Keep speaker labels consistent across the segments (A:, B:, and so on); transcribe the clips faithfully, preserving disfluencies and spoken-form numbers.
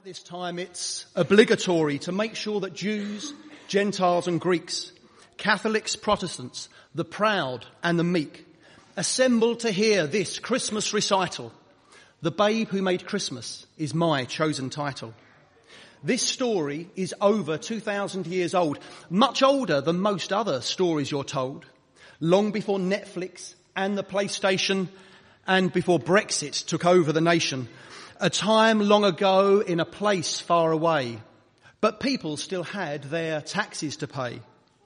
A: at this time it's obligatory to make sure that Jews, Gentiles and Greeks, Catholics, Protestants, the proud and the meek assemble to hear this Christmas recital. The Babe Who Made Christmas is my chosen title. This story is over two thousand years old, much older than most other stories you're told, long before Netflix and the PlayStation and before Brexit took over the nation. A time long ago in a place far away, but people still had their taxes to pay.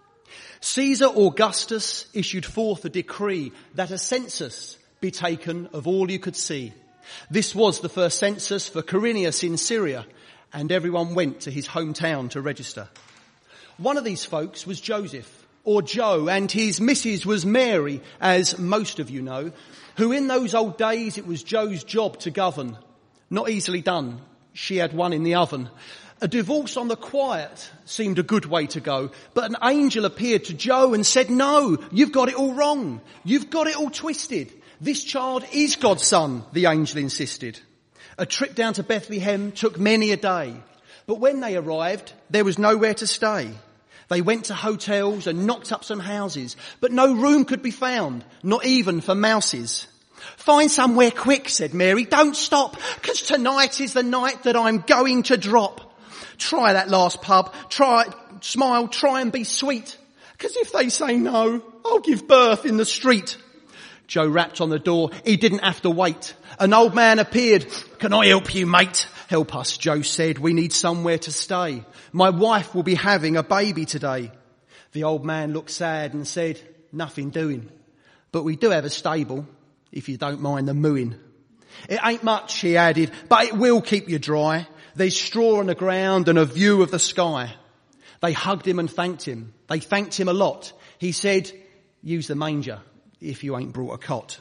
A: Caesar Augustus issued forth a decree that a census be taken of all you could see. This was the first census for Quirinius in Syria, and everyone went to his hometown to register. One of these folks was Joseph, or Joe, and his missus was Mary, as most of you know, who in those old days it was Joe's job to govern. Not easily done. She had one in the oven. A divorce on the quiet seemed a good way to go, but an angel appeared to Joe and said, "No, you've got it all wrong. You've got it all twisted. This child is God's son," the angel insisted. A trip down to Bethlehem took many a day, but when they arrived, there was nowhere to stay. They went to hotels and knocked up some houses, but no room could be found, not even for mouses. "Find somewhere quick," said Mary. "Don't stop, 'cause tonight is the night that I'm going to drop. Try that last pub, try, smile, try and be sweet, 'cause if they say no, I'll give birth in the street." Joe rapped on the door. He didn't have to wait. An old man appeared. "Can I help you, mate?" "Help us," Joe said. "We need somewhere to stay. My wife will be having a baby today." The old man looked sad and said, "Nothing doing. But we do have a stable, if you don't mind the mooing." "It ain't much," he added, "but it will keep you dry. There's straw on the ground and a view of the sky." They hugged him and thanked him. They thanked him a lot. He said, "Use the manger if you ain't brought a cot."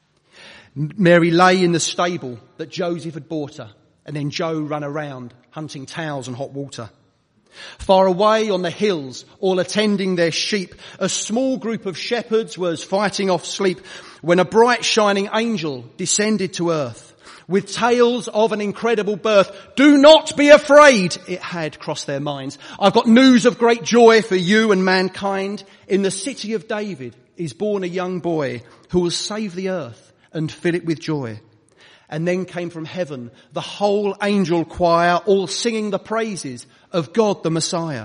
A: Mary lay in the stable that Joseph had bought her, and then Joe ran around hunting towels and hot water. Far away on the hills, all attending their sheep, a small group of shepherds was fighting off sleep when a bright shining angel descended to earth with tales of an incredible birth. "Do not be afraid," it had crossed their minds. "I've got news of great joy for you and mankind. In the city of David is born a young boy who will save the earth and fill it with joy." And then came from heaven the whole angel choir, all singing the praises of God the Messiah.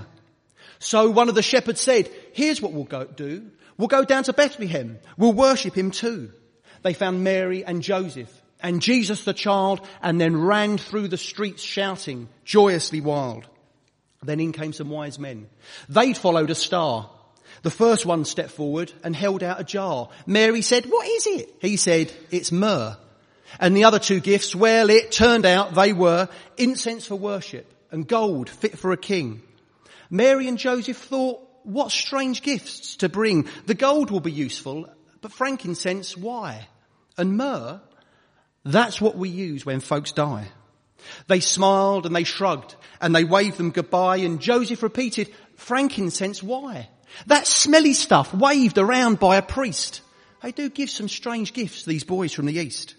A: So one of the shepherds said, "Here's what we'll go do. We'll go down to Bethlehem. We'll worship him too." They found Mary and Joseph and Jesus the child, and then ran through the streets shouting, joyously wild. Then in came some wise men. They'd followed a star. The first one stepped forward and held out a jar. Mary said, "What is it?" He said, "It's myrrh." And the other two gifts, well, it turned out they were incense for worship and gold fit for a king. Mary and Joseph thought, what strange gifts to bring. The gold will be useful, but frankincense, why? And myrrh, that's what we use when folks die. They smiled and they shrugged and they waved them goodbye, and Joseph repeated, "Frankincense, why? That smelly stuff waved around by a priest." They do give some strange gifts, these boys from the east.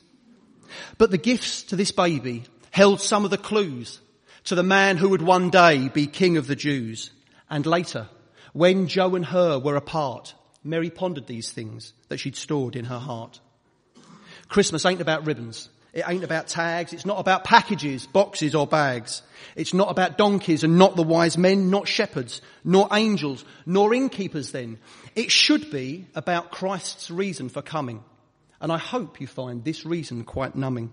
A: But the gifts to this baby held some of the clues to the man who would one day be king of the Jews. And later, when Joe and her were apart, Mary pondered these things that she'd stored in her heart. Christmas ain't about ribbons. It ain't about tags. It's not about packages, boxes or bags. It's not about donkeys and not the wise men, not shepherds, nor angels, nor innkeepers then. It should be about Christ's reason for coming. And I hope you find this reason quite numbing.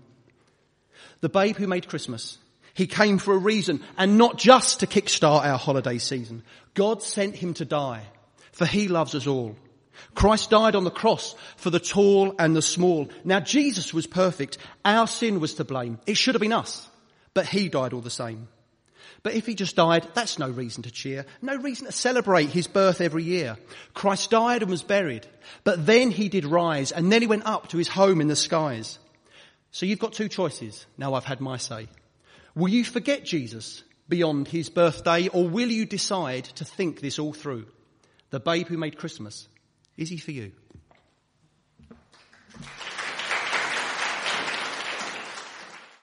A: The Babe Who Made Christmas, he came for a reason, and not just to kickstart our holiday season. God sent him to die, for he loves us all. Christ died on the cross for the tall and the small. Now Jesus was perfect. Our sin was to blame. It should have been us, but he died all the same. But if he just died, that's no reason to cheer, no reason to celebrate his birth every year. Christ died and was buried, but then he did rise, and then he went up to his home in the skies. So you've got two choices. Now I've had my say. Will you forget Jesus beyond his birthday, or will you decide to think this all through? The Babe Who Made Christmas, is he for you?